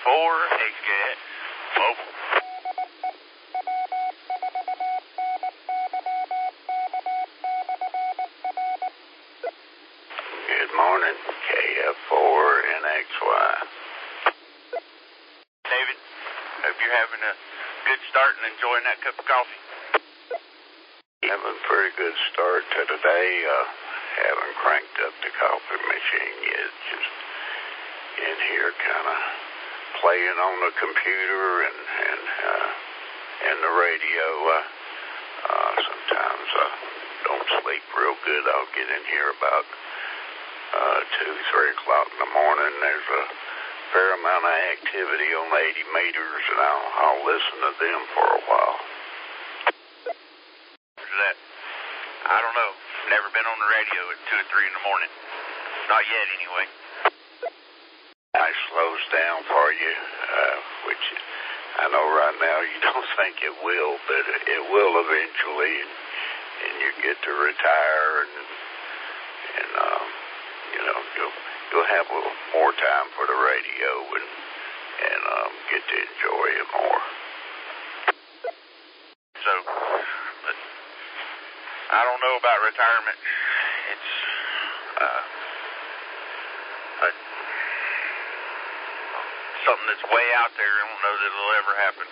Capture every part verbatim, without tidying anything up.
four, X-Cat, mobile. Good morning, K F four N X Y. David, hope you're having a good start and enjoying that cup of coffee. Having a pretty good start to today. Uh, haven't cranked up the coffee machine yet. Just in here kind of playing on the computer and, and, uh, and the radio. Uh, uh, sometimes I don't sleep real good. I'll get in here about uh, two, three o'clock in the morning. There's a fair amount of activity on eighty meters, and I'll, I'll listen to them for a while. Where's that? I don't know. Never been on the radio at two or three in the morning. Not yet, anyway. I slows down for you, uh, which I know right now you don't think it will, but it will eventually, and, and you get to retire, and and um, you know you'll you'll have a little more time for the radio, and and um, get to enjoy it more. So, but I don't know about retirement. It's uh, a, something that's way out there. I don't know that it'll ever happen.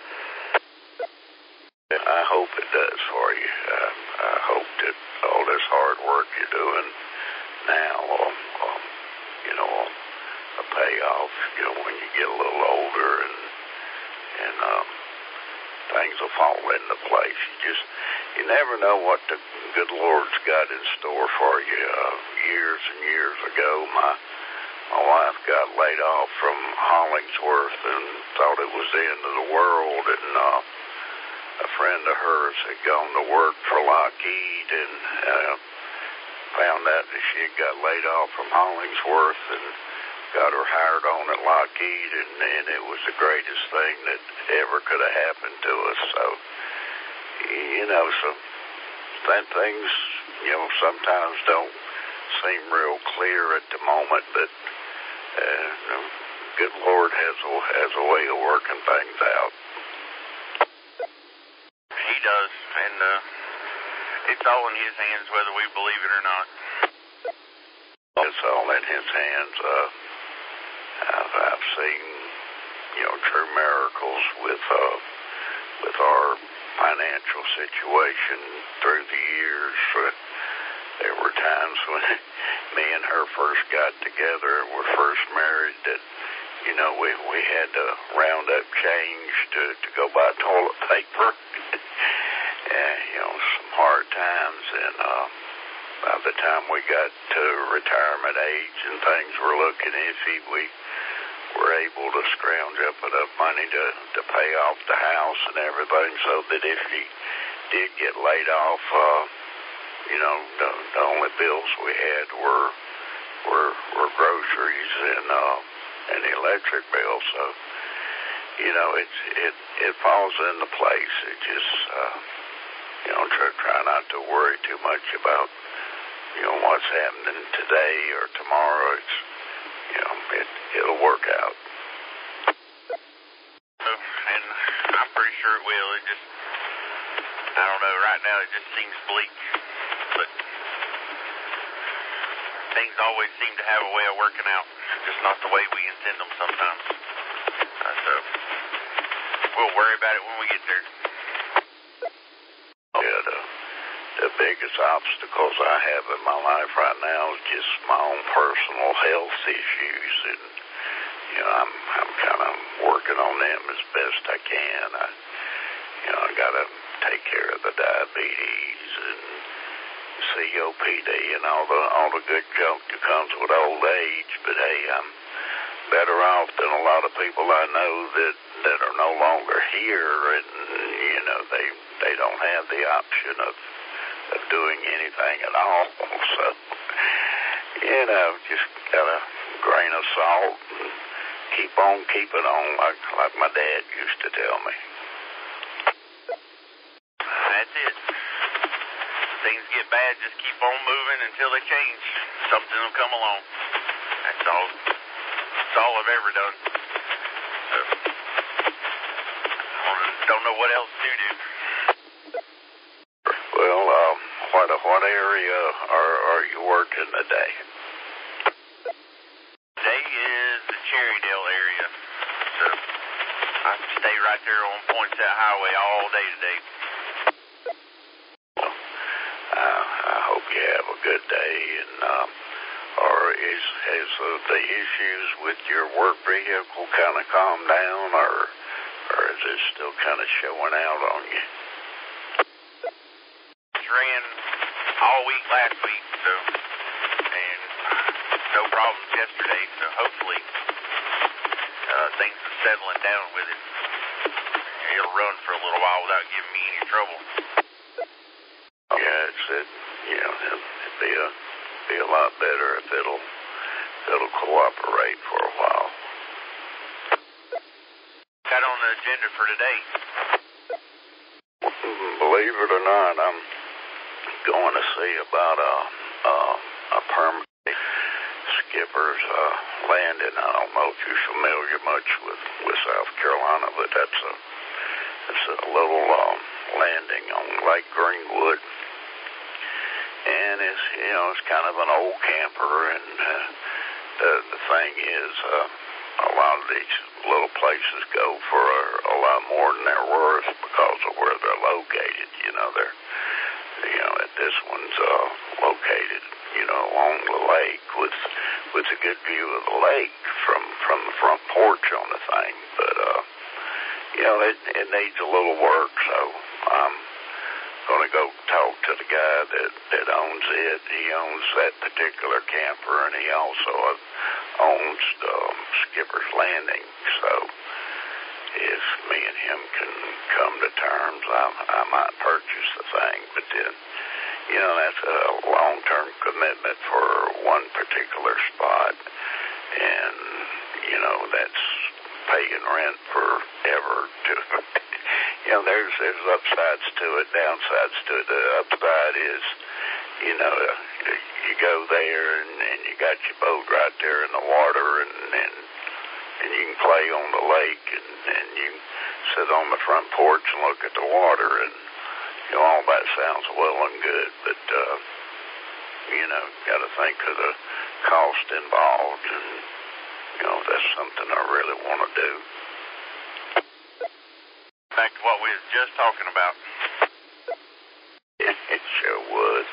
I hope it does for you. Uh, I hope that all this hard work you're doing now will, will you know, will, will pay off. You know, when you get a little older and and um, things will fall into place. You just you never know what the good Lord's got in store for you. Uh, years and years ago, my my wife got laid off from Hollingsworth and thought it was the end of the world, and uh, a friend of hers had gone to work for Lockheed and uh, found out that she had got laid off from Hollingsworth and got her hired on at Lockheed, and, and it was the greatest thing that ever could have happened to us. So, you know, so that things, you know, sometimes don't seem real clear at the moment, but uh, the good Lord has a, has a way of working things out. He does, and uh, it's all in His hands, whether we believe it or not. It's all in His hands. Uh, I've, I've seen, you know, true miracles with uh, with our financial situation through the years. Uh, there were times when me and her first got together and were first married that, you know, we, we had to round up change to, to go buy toilet paper. And, you know, some hard times. And uh, by the time we got to retirement age and things were looking iffy, we were able to scrounge up enough money to, to pay off the house and everything, so that if she did get laid off, uh, you know, the, the only bills we had were were, were groceries and uh, and the electric bill. So, you know, it's it it falls into place. It just uh, you know, try try not to worry too much about, you know, what's happening today or tomorrow. It's, you know, it it'll work out. And I'm pretty sure it will. It just, I don't know. Right now, it just seems bleak. But things always seem to have a way of working out, just not the way we intend them sometimes. Uh, so we'll worry about it when we get there. Yeah, the, the biggest obstacles I have in my life right now is just my own personal health issues, and you know, I'm I'm kind of working on them as best I can. I, you know, I gotta take care of the diabetes and C O P D and all the all the good junk that comes with old age. But hey, I'm better off than a lot of people I know that that are no longer here, and you know, they they don't have the option of of doing anything at all. So, you know, just got a grain of salt and keep on keeping on, like like my dad used to tell me. That's it. Things get bad, just keep on moving until they change. Something will come along. That's all. That's all I've ever done. So. don't know what else to do. Well, um, what what area are are you working today? Today is the Cherrydale area, so I can stay right there on Poinsett Highway all day today. Well, uh, I hope you have a good day, and um, or is has uh, the issues with your work vehicle kind of calmed down, or or is it still kind of showing out on you? It ran all week last week, so and no problems yesterday, so hopefully uh, things are settling down with it. It'll run for a little while without giving me any trouble. Yeah, it's it. You know, it'll be a be a lot better if it'll it'll cooperate for a while. Got on the agenda for today. Believe it or not, I'm going to see about a a, a permanent skipper's uh, landing. I don't know if you're familiar much with, with South Carolina, but that's a it's a little um, landing on Lake Greenwood, and it's you know it's kind of an old camper, and uh, the the thing is uh, a lot of these little places go for a, a lot more than they're worth because of where they're located. You know, they're you know this one's uh, located you know on the lake with with a good view of the lake from from the front porch on the thing, but uh. You know, it, it needs a little work, so I'm going to go talk to the guy that, that owns it. He owns that particular camper, and he also owns um, Skipper's Landing. So if me and him can come to terms, I, I might purchase the thing. But then, you know, that's a long-term commitment for one particular spot, and, you know, that's paying rent forever. To, you know, there's there's upsides to it, downsides to it. The upside is, you know, you go there and, and you got your boat right there in the water, and and, and you can play on the lake, and, and you can sit on the front porch and look at the water, and you know, all that sounds well and good, but uh, you know, got to think of the cost involved, and you know, that's something I really want to do. Back to what we was just talking about. It sure was.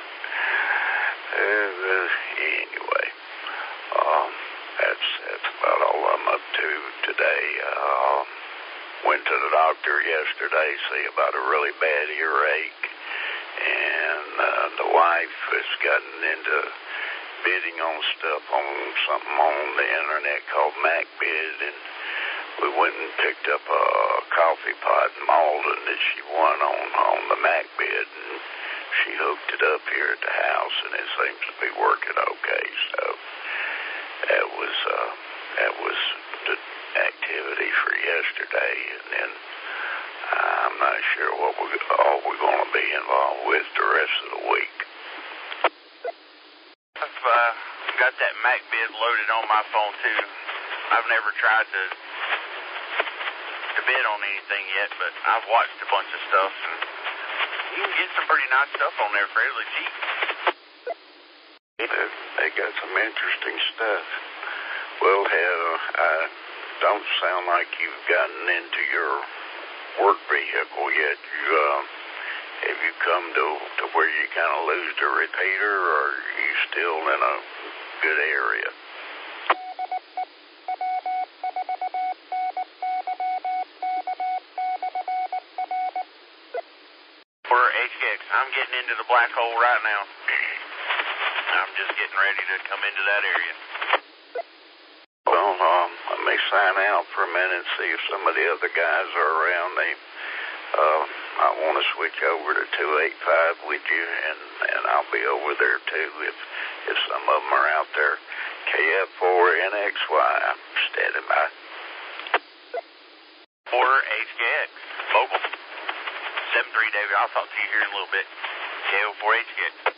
Uh, anyway, um, that's that's about all I'm up to today. Uh, went to the doctor yesterday, see about a really bad earache, and uh, the wife has gotten into bidding on stuff on something on the internet called MacBid, and we went and picked up a coffee pot in Malden that she won on, on the MacBid, and she hooked it up here at the house, and it seems to be working okay. So that was uh, that was the activity for yesterday, and then I'm not sure what we all we're going to be involved with the rest of the week. I've uh, got that MacBid loaded on my phone too. I've never tried to to bid on anything yet, but I've watched a bunch of stuff, and you can get some pretty nice stuff on there fairly cheap. They, they got some interesting stuff. Well, hell, I don't sound like you've gotten into your work vehicle yet. You, uh, have you come to, to where you kind of lose the repeater, or are you still in a good area? For H K X, I'm getting into the black hole right now. I'm just getting ready to come into that area. Well, um, let me sign out for a minute and see if some of the other guys are around. They, uh, I want to switch over to two eighty-five with you, and, and I'll be over there too if if some of them are out there. K F four N X Y, standing by. For H K X, mobile. seven three David, I'll talk to you here in a little bit. K O four H K X.